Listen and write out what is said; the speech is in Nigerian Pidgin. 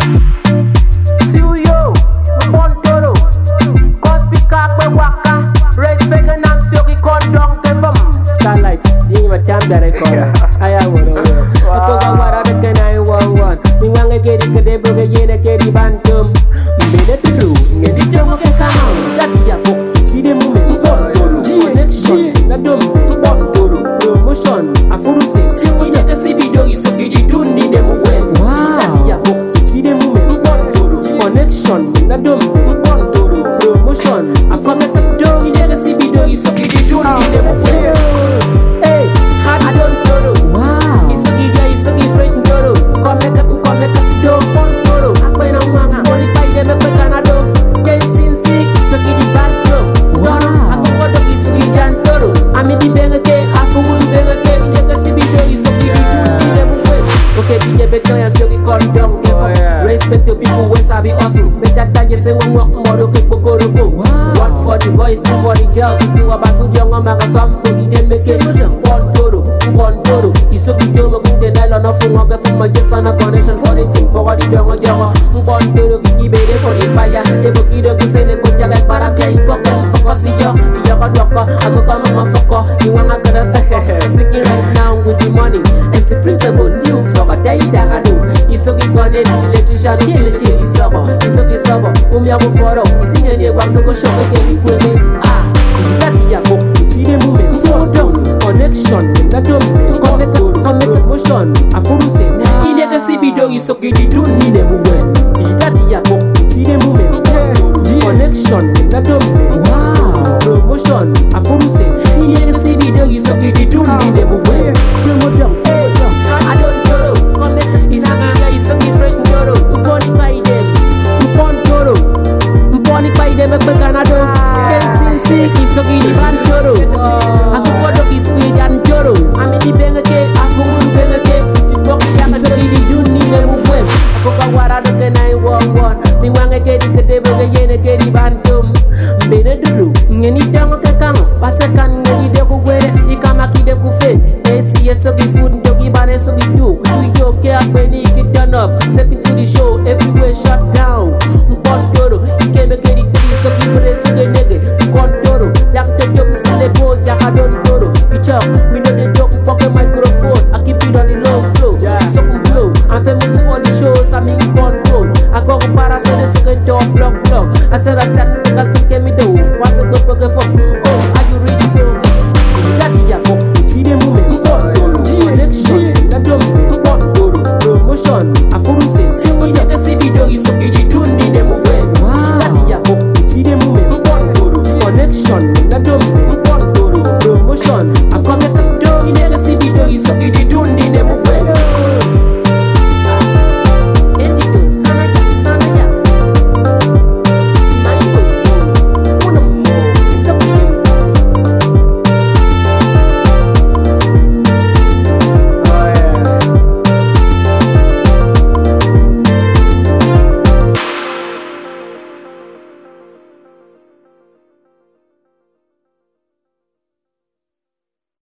Suyo, Montoro, Cospica, Waka, respect and I'm sorry, condom, Starlight, Jimmy, my time that I call. I have one over. I told her what I reckon I want. Me want to get it, they broke a yen, a carry bantum. Minute to do, and it don't get calm. That's Yako, see the moment, connection, not dumb, promotion, a full say, see when you can see video, you so you do need them well. That's Yako, see the moment, connection, not dumb, promotion, a full say, you can see video, you so you do need them well. Hey, I don't know. Wow. It's a fresh Toro. Come make up, don't want Toro. When I'm wrong, I'm only by them, but Canada. Dancing sick, so get the back door. Wow. I go for the biscuit and Toro. I'm in the bang again, I go to bang again. You can see video, you so get it. Okay, DJ better and so we condom. Respect the people when I be awesome. Say that time you say one more people go to go. One for the boys, two for the girls. Do a bass with young America, some to eat them make it. One Toro. It's a video, I'm going to tell on a phone. I'm going my just on a connection for the team. For the young girl, one Toro, give it for the buyer. They book it up to say they put their para play pocket. Focus it up, the young doctor. I go come on my fucker. You want to get a second. Speaking right now with the money. It's the principle, new for a day that I do. It's a big one, electrician, kill the server. It's a big server. Umia go for it. It's in the one to go show again. Ah, that Yako, see the movement. So down. Connection, not promotion, a full say. In the video, you so get it, don't need them well. That Yako, see the movement. Connection, not promotion, a full say. In the video, you so get it, don't need them well. I don't know. It's a fresh Toro. Funny by them. Toro. Funny by them, but Canada. Can't see, it's a good band Toro. I go for the biscuit and Toro. I'm in the bang again, I go to bang again. The dog young and the you need them well. I go for what I don't get 911. Me want to get it, they will get a get it bantum. Beneduru, any down okay, come. Passacan, any day go where you come a kid of fit. They see a soggy food, doggy banner, so we do. You okay when you get done up. Step into the show, everywhere shut down.